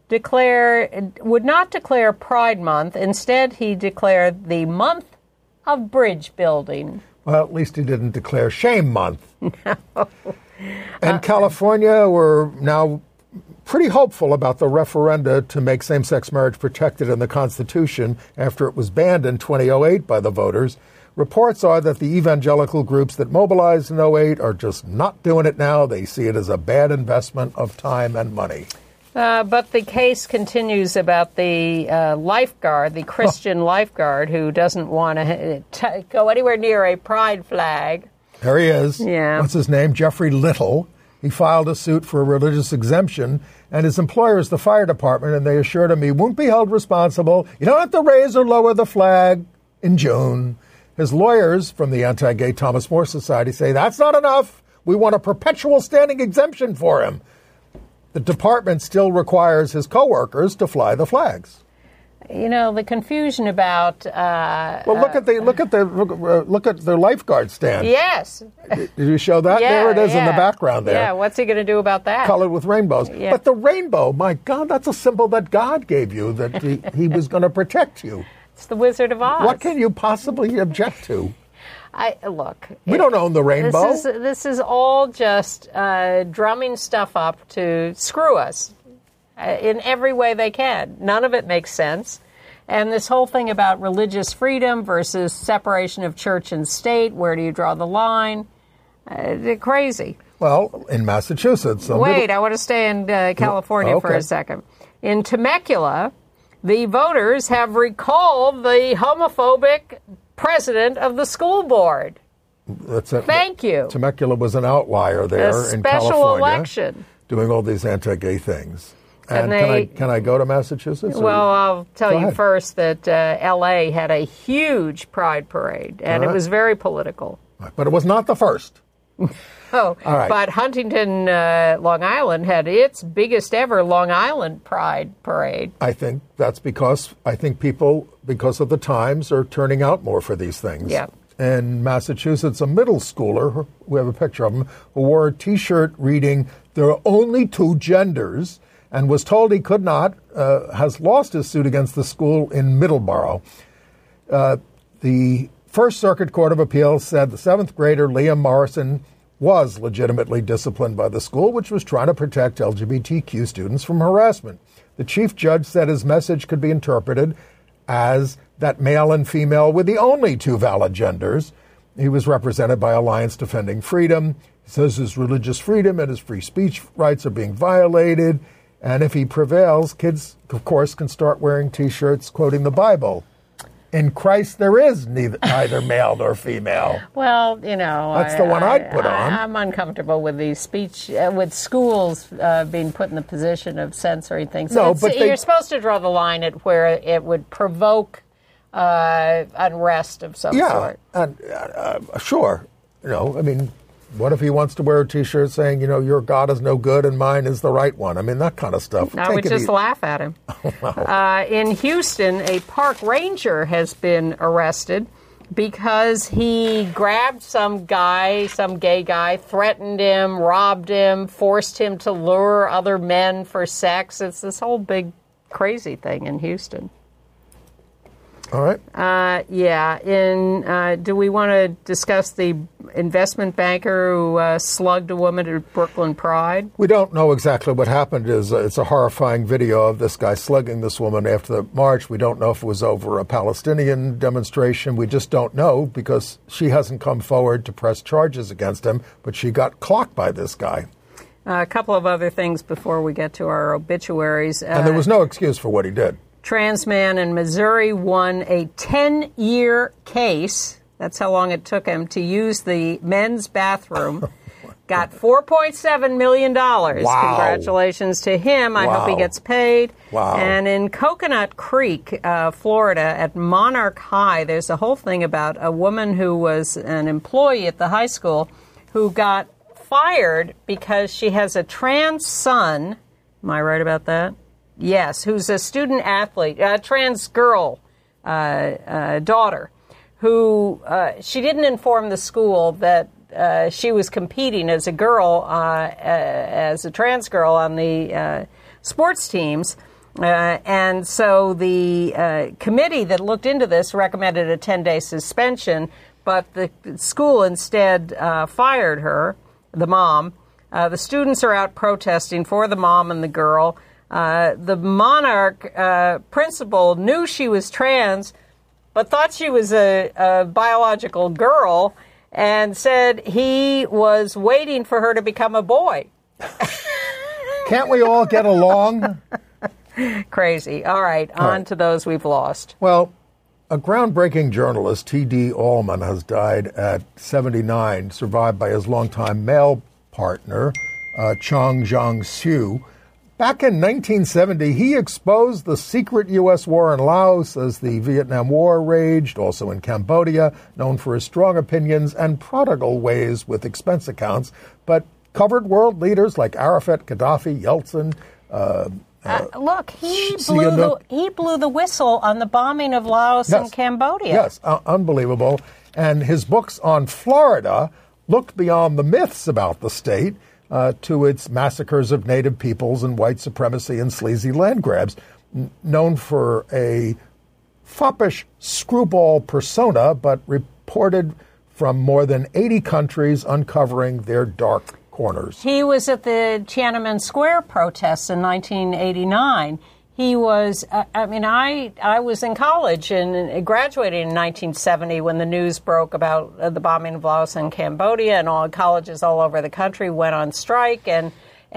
would not declare Pride Month. Instead, he declared the month of bridge building. Well, at least he didn't declare Shame Month. No. And California, we're now pretty hopeful about the referenda to make same-sex marriage protected in the Constitution after it was banned in 2008 by the voters. Reports are that the evangelical groups that mobilized in 2008 are just not doing it now. They see it as a bad investment of time and money. But the case continues about the lifeguard, the Christian lifeguard, who doesn't want to go anywhere near a pride flag. There he is. Yeah. What's his name? Jeffrey Little. He filed a suit for a religious exemption, and his employer is the fire department, and they assured him he won't be held responsible. You don't have to raise or lower the flag in June. His lawyers from the anti-gay Thomas More Society say that's not enough. We want a perpetual standing exemption for him. The department still requires his coworkers to fly the flags. You know, the confusion about look at the lifeguard stand. Yes. Did you show that? Yeah, there it is in the background there. Yeah, what's he going to do about that? Colored with rainbows. Yeah. But the rainbow, my God, that's a symbol that God gave you, that he was going to protect you. It's the Wizard of Oz. What can you possibly object to? Look. We don't own the rainbow. This is all just drumming stuff up to screw us in every way they can. None of it makes sense. And this whole thing about religious freedom versus separation of church and state, where do you draw the line? They're crazy. Well, in Massachusetts. I want to stay in California for a second. In Temecula, the voters have recalled the homophobic president of the school board. Thank you. Temecula was an outlier there in California. A special election. Doing all these anti-gay things. And can I go to Massachusetts? Well, I'll tell you first that L.A. had a huge pride parade, and it was very political. But it was not the first. Oh, all right. But Huntington, Long Island had its biggest ever Long Island Pride Parade. I think that's because people, because of the times, are turning out more for these things. Yeah. In Massachusetts, a middle schooler, we have a picture of him, who wore a T-shirt reading, "There are only two genders," and was told he could not, has lost his suit against the school in Middleborough. The First Circuit Court of Appeals said the seventh grader Liam Morrison was legitimately disciplined by the school, which was trying to protect LGBTQ students from harassment. The chief judge said his message could be interpreted as that male and female were the only two valid genders. He was represented by Alliance Defending Freedom. He says his religious freedom and his free speech rights are being violated. And if he prevails, kids, of course, can start wearing T-shirts quoting the Bible. In Christ, there is neither male nor female. Well, you know, that's the one I'd put on. I'm uncomfortable with these with schools being put in the position of censoring things. No, but you're supposed to draw the line at where it would provoke unrest of some sort. Yeah, sure. You know, I mean, what if he wants to wear a T-shirt saying, you know, your God is no good and mine is the right one? I mean, that kind of stuff. I would just laugh at him. In Houston, a park ranger has been arrested because he grabbed some gay guy, threatened him, robbed him, forced him to lure other men for sex. It's this whole big crazy thing in Houston. All right. Do we want to discuss the investment banker who slugged a woman at Brooklyn Pride? We don't know exactly what happened. It's a horrifying video of this guy slugging this woman after the march. We don't know if it was over a Palestinian demonstration. We just don't know because she hasn't come forward to press charges against him, but she got clocked by this guy. A couple of other things before we get to our obituaries. And there was no excuse for what he did. Trans man in Missouri won a 10-year case. That's how long it took him to use the men's bathroom. Got $4.7 million. Wow. Congratulations to him. I hope he gets paid. Wow. And in Coconut Creek, Florida, at Monarch High, there's a whole thing about a woman who was an employee at the high school who got fired because she has a trans son. Am I right about that? Yes, who's a student athlete, a trans girl daughter, who she didn't inform the school that she was competing as a girl, as a trans girl on the sports teams. And so the committee that looked into this recommended a 10-day suspension, but the school instead fired her, the mom, The students are out protesting for the mom and the girl. The Monarch principal knew she was trans, but thought she was a biological girl, and said he was waiting for her to become a boy. Can't we all get along? Crazy. All right, on to those we've lost. Well, a groundbreaking journalist, T.D. Allman, has died at 79, survived by his longtime male partner, Chong Jong-soo. Back in 1970, he exposed the secret U.S. war in Laos as the Vietnam War raged, also in Cambodia, known for his strong opinions and prodigal ways with expense accounts, but covered world leaders like Arafat, Gaddafi, Yeltsin. Look, he blew the whistle on the bombing of Laos and Cambodia. Yes, unbelievable. And his books on Florida looked beyond the myths about the state to its massacres of native peoples and white supremacy and sleazy land grabs. Known for a foppish screwball persona, but reported from more than 80 countries uncovering their dark corners. He was at the Tiananmen Square protests in 1989. He was, I was in college and graduated in 1970 when the news broke about the bombing of Laos and Cambodia, and all colleges all over the country went on strike, and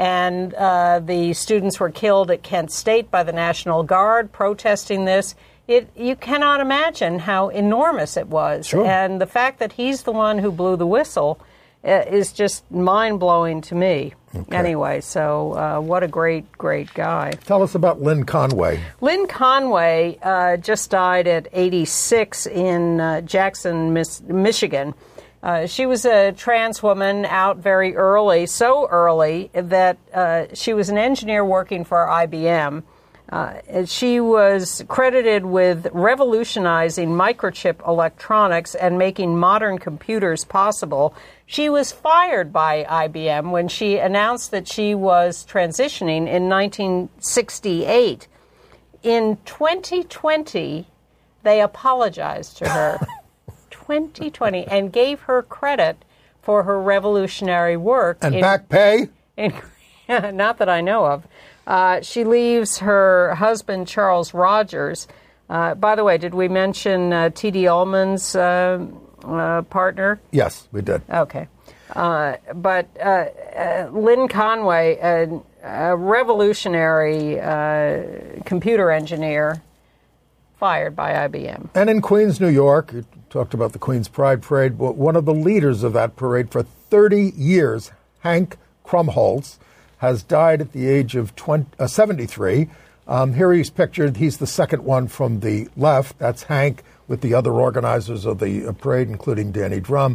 the students were killed at Kent State by the National Guard protesting this. You cannot imagine how enormous it was. Sure. And the fact that he's the one who blew the whistle is just mind-blowing to me. Okay. Anyway, so what a great, great guy. Tell us about Lynn Conway. Lynn Conway just died at 86 in Jackson, Michigan. She was a trans woman out very early, so early that she was an engineer working for IBM. She was credited with revolutionizing microchip electronics and making modern computers possible. She was fired by IBM when she announced that she was transitioning in 1968. In 2020, they apologized to her. 2020, and gave her credit for her revolutionary work. And back pay? Not that I know of. She leaves her husband, Charles Rogers. By the way, did we mention T.D. Allman's partner? Yes, we did. Okay. But Lynn Conway, a revolutionary computer engineer, fired by IBM. And in Queens, New York, you talked about the Queens Pride Parade, one of the leaders of that parade for 30 years, Hank Krumholtz, has died at the age of 73. Here he's pictured. He's the second one from the left. That's Hank with the other organizers of the parade, including Danny Drum.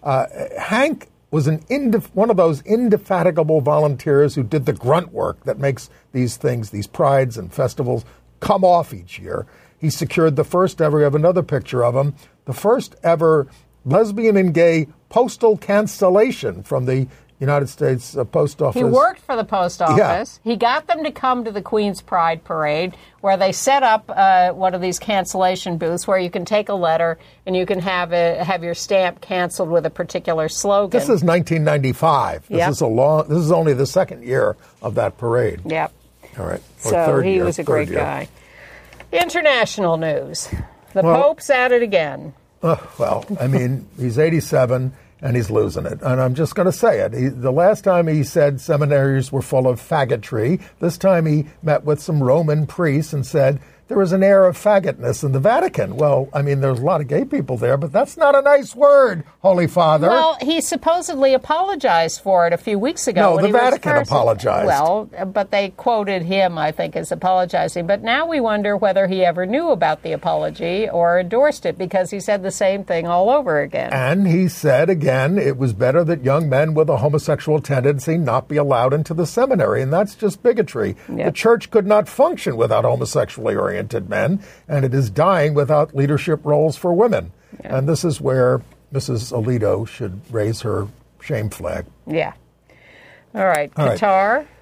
Hank was one of those indefatigable volunteers who did the grunt work that makes these things, these prides and festivals, come off each year. He secured the first ever, we have another picture of him, the first ever lesbian and gay postal cancellation from the United States Post Office. He worked for the post office. Yeah. He got them to come to the Queen's Pride Parade, where they set up one of these cancellation booths where you can take a letter and you can have your stamp canceled with a particular slogan. This is 1995. This is This is only the second year of that parade. Yep. All right. So he was a great guy. International news. The Pope's at it again. Well, I mean, he's 87. And he's losing it. And I'm just going to say it. The last time he said seminaries were full of faggotry. This time he met with some Roman priests and said there was an air of faggotness in the Vatican. Well, I mean, there's a lot of gay people there, but that's not a nice word, Holy Father. Well, he supposedly apologized for it a few weeks ago. No, the Vatican apologized. Well, but they quoted him, I think, as apologizing. But now we wonder whether he ever knew about the apology or endorsed it, because he said the same thing all over again. And he said, again, it was better that young men with a homosexual tendency not be allowed into the seminary, and that's just bigotry. Yep. The church could not function without homosexually oriented men, and it is dying without leadership roles for women. Yeah. And this is where Mrs. Alito should raise her shame flag. Yeah. All right. Qatar? Right.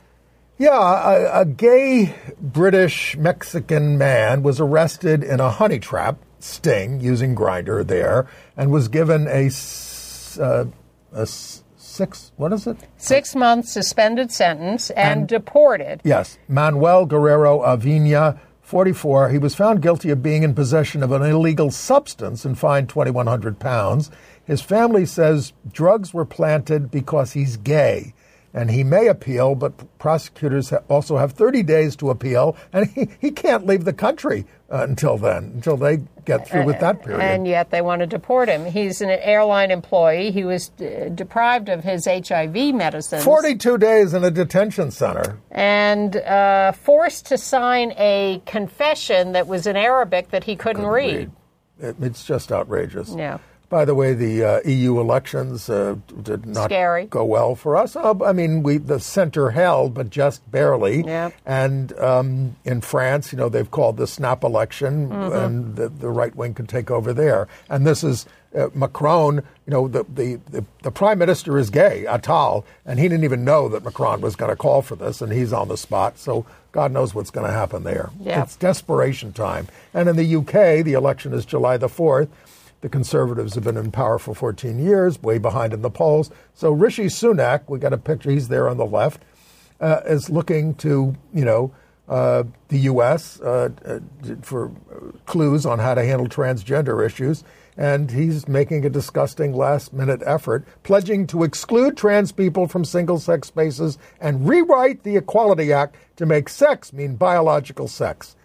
Yeah, a gay British Mexican man was arrested in a honey trap sting using Grindr there and was given a what is it? 6 month suspended sentence and deported. Yes. Manuel Guerrero Avina, 44. He was found guilty of being in possession of an illegal substance and fined £2,100. His family says drugs were planted because he's gay. And he may appeal, but prosecutors also have 30 days to appeal, and he can't leave the country until they get through with that period. And yet they want to deport him. He's an airline employee. He was deprived of his HIV medicines. 42 days in a detention center. And forced to sign a confession that was in Arabic that he couldn't read. It's just outrageous. Yeah. By the way, the EU elections did not go well for us. The center held, but just barely. Yeah. And in France, they've called the snap election, and the right wing can take over there. And this is Macron. The prime minister is gay, Attal, and he didn't even know that Macron was going to call for this, and he's on the spot. So God knows what's going to happen there. Yeah. It's desperation time. And in the UK, the election is July the 4th. The Conservatives have been in power for 14 years, way behind in the polls. So Rishi Sunak, we got a picture, he's there on the left, is looking to, the U.S. For clues on how to handle transgender issues. And he's making a disgusting last-minute effort, pledging to exclude trans people from single-sex spaces and rewrite the Equality Act to make sex mean biological sex.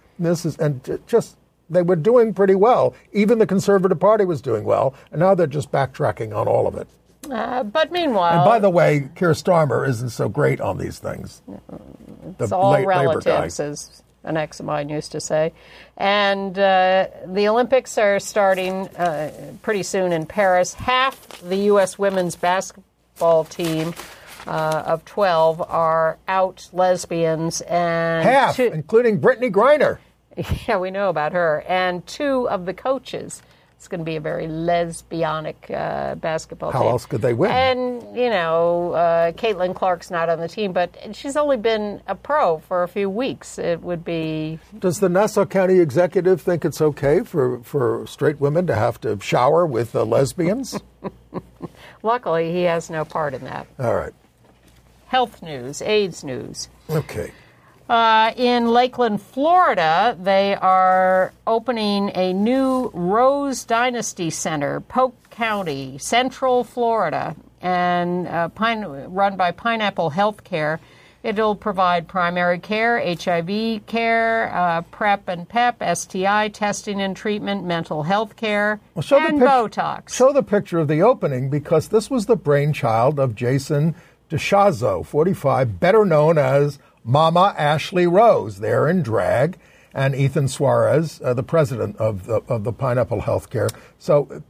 They were doing pretty well. Even the Conservative Party was doing well, and now they're just backtracking on all of it. But meanwhile... And by the way, Keir Starmer isn't so great on these things. It's all relatives, as an ex of mine used to say. And the Olympics are starting pretty soon in Paris. Half the U.S. women's basketball team of 12 are out lesbians. And half, including Brittany Griner. Yeah, we know about her. And 2 of the coaches. It's going to be a very lesbianic basketball team. How else could they win? And, Caitlin Clark's not on the team, but she's only been a pro for a few weeks. It would be... Does the Nassau County executive think it's okay for straight women to have to shower with lesbians? Luckily, he has no part in that. All right. Health news, AIDS news. Okay. In Lakeland, Florida, they are opening a new Rose Dynasty Center, Polk County, Central Florida, and run by Pineapple Healthcare. It'll provide primary care, HIV care, PrEP and PEP, STI testing and treatment, mental health care, and Botox. Show the picture of the opening, because this was the brainchild of Jason DeShazo, 45, better known as Mama Ashley Rose, there in drag, and Ethan Suarez, the president of the Pineapple Healthcare. So,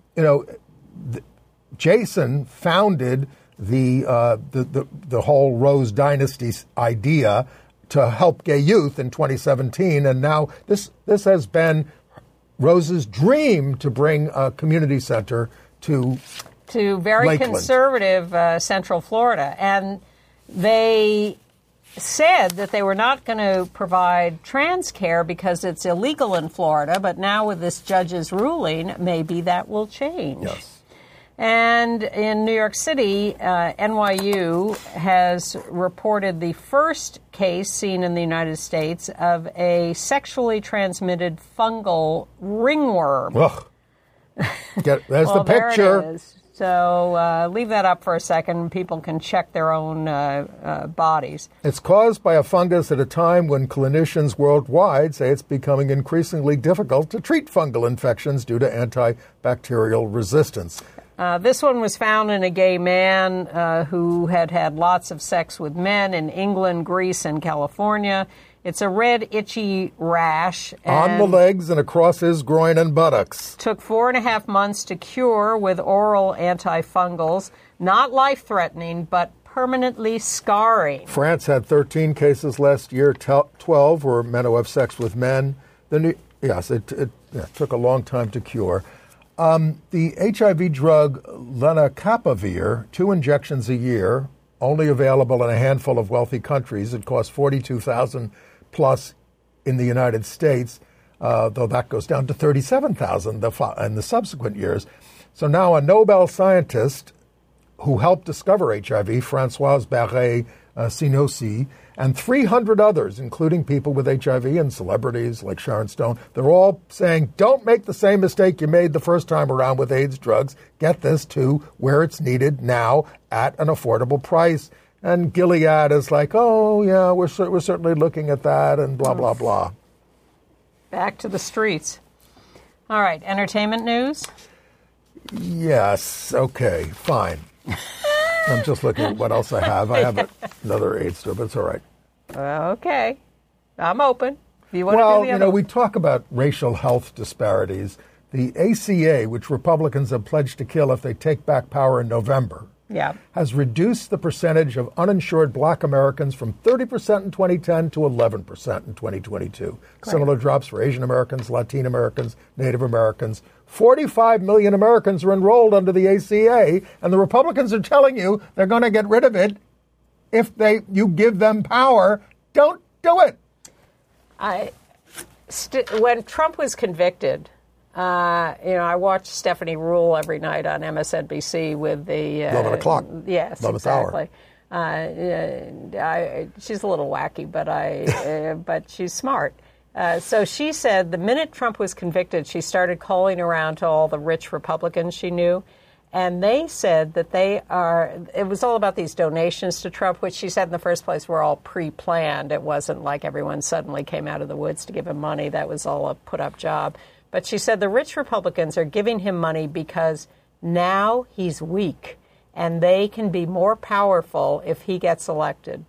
Jason founded the whole Rose Dynasty idea to help gay youth in 2017, and now this has been Rose's dream to bring a community center to very Lakeland. Conservative Central Florida, and they said that they were not going to provide trans care because it's illegal in Florida, but now with this judge's ruling, maybe that will change. Yes. And in New York City, NYU has reported the first case seen in the United States of a sexually transmitted fungal ringworm. Ugh. There's the picture. There it is. So leave that up for a second. People can check their own bodies. It's caused by a fungus at a time when clinicians worldwide say it's becoming increasingly difficult to treat fungal infections due to antibacterial resistance. This one was found in a gay man who had lots of sex with men in England, Greece, and California. It's a red, itchy rash. On the legs and across his groin and buttocks. Took 4.5 months to cure with oral antifungals. Not life-threatening, but permanently scarring. France had 13 cases last year. 12 were men who have sex with men. It took a long time to cure. The HIV drug lenacapavir, 2 injections a year, only available in a handful of wealthy countries. It costs $42,000 plus in the United States, though that goes down to $37,000 in the subsequent years. So now a Nobel scientist who helped discover HIV, Françoise Barré-Sinoussi, and 300 others, including people with HIV and celebrities like Sharon Stone. They're all saying, don't make the same mistake you made the first time around with AIDS drugs. Get this to where it's needed now at an affordable price. And Gilead is like, oh, yeah, we're certainly looking at that, and blah, blah, blah. Back to the streets. All right, entertainment news? Yes, okay, fine. I'm just looking at what else I have. I have another AIDS story, but it's all right. Okay. I'm open. If you want to do the other. Well, we talk about racial health disparities. The ACA, which Republicans have pledged to kill if they take back power in November, has reduced the percentage of uninsured black Americans from 30% in 2010 to 11% in 2022. Right. Similar drops for Asian Americans, Latin Americans, Native Americans. 45 million Americans are enrolled under the ACA, and the Republicans are telling you they're going to get rid of it if you give them power. Don't do it. When Trump was convicted, I watched Stephanie Ruhle every night on MSNBC with the 11 o'clock. Yes, 11th exactly. She's a little wacky, but she's smart. So she said the minute Trump was convicted, she started calling around to all the rich Republicans she knew, and they said that it was all about these donations to Trump, which she said in the first place were all pre-planned. It wasn't like everyone suddenly came out of the woods to give him money. That was all a put-up job. But she said the rich Republicans are giving him money because now he's weak, and they can be more powerful if he gets elected.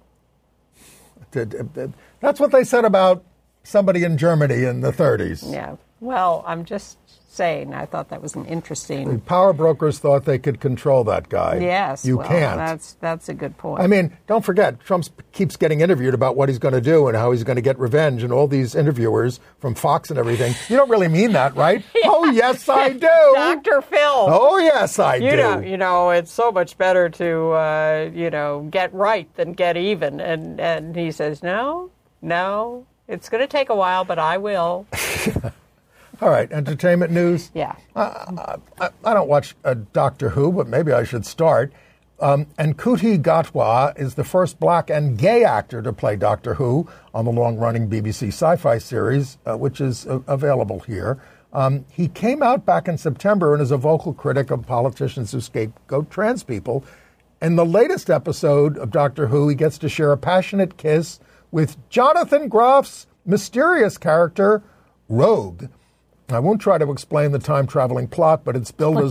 That's what they said about somebody in Germany in the 30s. Yeah. Well, I'm just saying, I thought that was an interesting... The power brokers thought they could control that guy. Yes. You can't. That's a good point. I mean, don't forget, Trump keeps getting interviewed about what he's going to do and how he's going to get revenge, and all these interviewers from Fox and everything. You don't really mean that, right? Yeah. Oh, yes, I do. Dr. Phil. Oh, yes, I do. It's so much better to, get right than get even. And he says, no, it's going to take a while, but I will. All right, entertainment news. Yeah. I don't watch Doctor Who, but maybe I should start. And Ncuti Gatwa is the first black and gay actor to play Doctor Who on the long-running BBC sci-fi series, which is available here. He came out back in September and is a vocal critic of politicians who scapegoat trans people. In the latest episode of Doctor Who, he gets to share a passionate kiss with Jonathan Groff's mysterious character, Rogue. I won't try to explain the time-traveling plot, but it's billed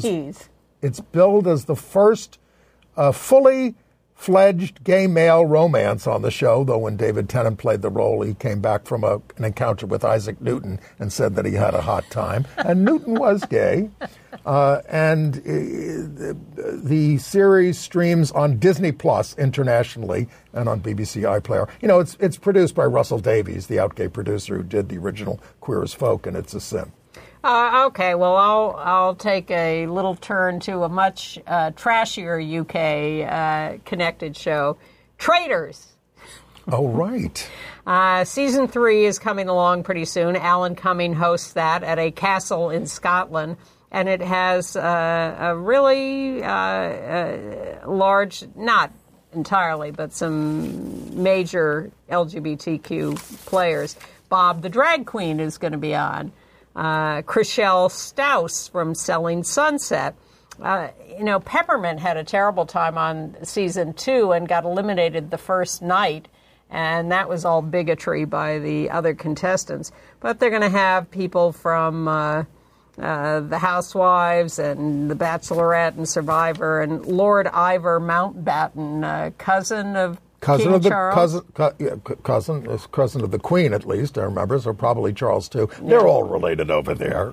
as the first fully fledged gay male romance on the show, though when David Tennant played the role, he came back from an encounter with Isaac Newton and said that he had a hot time. And Newton was gay. And the series streams on Disney Plus internationally and on BBC iPlayer. It's produced by Russell Davies, the out gay producer who did the original Queer as Folk, and it's a sin. Okay, well, I'll take a little turn to a much trashier UK connected show, Traitors. Oh, right. Season 3 is coming along pretty soon. Alan Cumming hosts that at a castle in Scotland, and it has a really large, not entirely, but some major LGBTQ players. Bob the Drag Queen is going to be on. Chriselle Staus from Selling Sunset. Peppermint had a terrible time on season 2 and got eliminated the first night, and that was all bigotry by the other contestants. But they're going to have people from the Housewives and The Bachelorette and Survivor, and Lord Ivor Mountbatten, cousin of King Charles. Cousin of the Queen, at least, I remember, so probably Charles, too. Yeah. They're all related over there.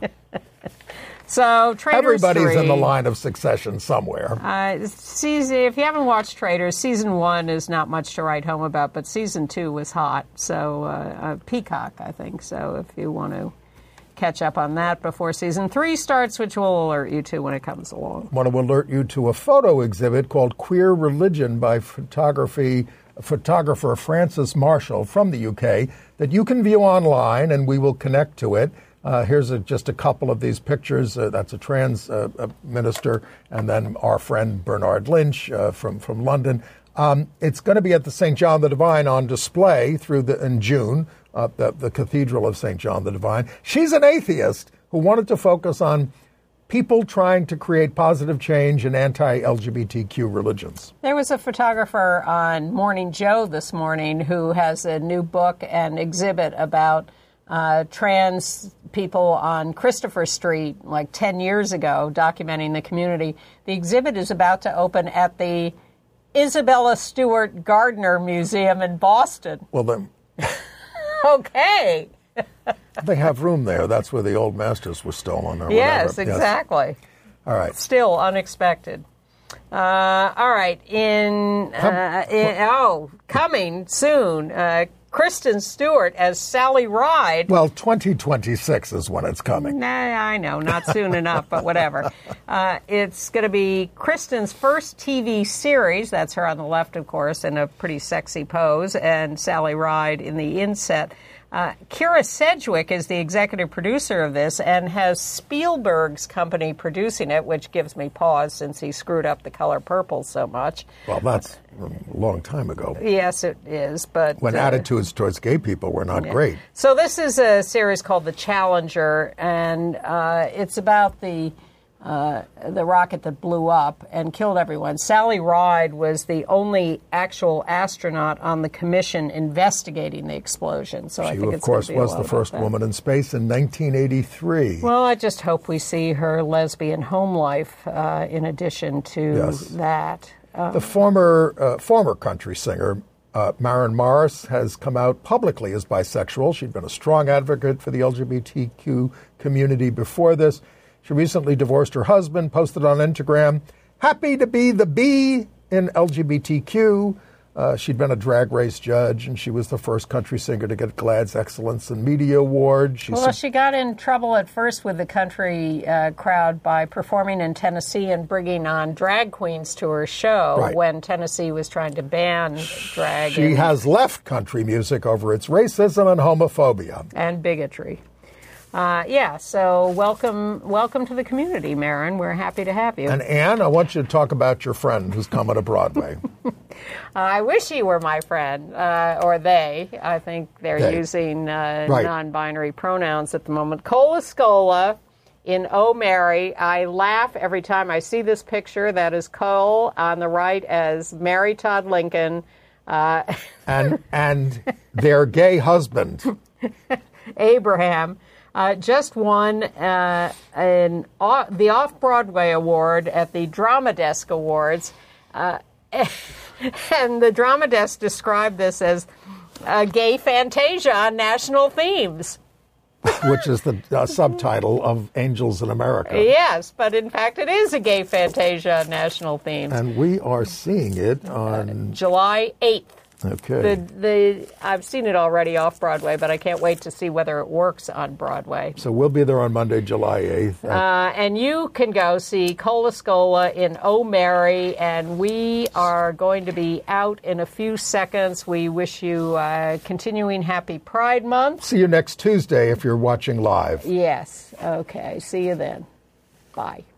So, Traitors Everybody's 3, in the line of succession somewhere. If you haven't watched Traitors, season 1 is not much to write home about, but season 2 was hot. So, Peacock, I think. So, if you want to catch up on that before season 3 starts, which we'll alert you to when it comes along. I want to alert you to a photo exhibit called Queer Religion by photographer Francis Marshall from the UK that you can view online, and we will connect to it. Here's just a couple of these pictures. That's a trans minister, and then our friend Bernard Lynch from London. It's going to be at the St. John the Divine on display in June, the Cathedral of St. John the Divine. She's an atheist who wanted to focus on people trying to create positive change in anti-LGBTQ religions. There was a photographer on Morning Joe this morning who has a new book and exhibit about trans people on Christopher Street like 10 years ago, documenting the community. The exhibit is about to open at the Isabella Stewart Gardner Museum in Boston. Well, then... Okay. They have room there. That's where the old masters were stolen or yes, whatever. Exactly. Yes. All right. Still unexpected. All right. Coming soon, Kristen Stewart as Sally Ride. Well, 2026 is when it's coming. Nah, I know, not soon enough, but whatever. It's going to be Kristen's first TV series. That's her on the left, of course, in a pretty sexy pose, and Sally Ride in the inset. Kira Sedgwick is the executive producer of this and has Spielberg's company producing it, which gives me pause since he screwed up The Color Purple so much. Well, that's a long time ago. Yes, it is. But when attitudes towards gay people were not great. So this is a series called The Challenger, and it's about the rocket that blew up and killed everyone. Sally Ride was the only actual astronaut on the commission investigating the explosion. So I think of course, was the first woman in space in 1983. Well, I just hope we see her lesbian home life in addition to that. The former country singer, Maren Morris, has come out publicly as bisexual. She'd been a strong advocate for the LGBTQ community before this. She recently divorced her husband, posted on Instagram, happy to be the B in LGBTQ. She'd been a drag race judge, and she was the first country singer to get GLAAD's Excellence in Media Award. She got in trouble at first with the country crowd by performing in Tennessee and bringing on drag queens to her show when Tennessee was trying to ban drag. She has left country music over its racism and homophobia. And bigotry. So welcome to the community, Maren. We're happy to have you. And Anne, I want you to talk about your friend who's coming to Broadway. I wish he were my friend, or they. I think they're using non-binary pronouns at the moment. Cole Escola in Oh Mary. I laugh every time I see this picture. That is Cole on the right as Mary Todd Lincoln. And their gay husband. Abraham. Just won the Off-Broadway Award at the Drama Desk Awards. And the Drama Desk described this as a gay fantasia on national themes. Which is the subtitle of Angels in America. Yes, but in fact it is a gay fantasia on national themes. And we are seeing it on July 8th. Okay. I've seen it already off Broadway, but I can't wait to see whether it works on Broadway. So we'll be there on Monday, July 8th. And you can go see Cole Escola in Oh Mary, and we are going to be out in a few seconds. We wish you continuing happy Pride Month. See you next Tuesday if you're watching live. Yes. Okay. See you then. Bye.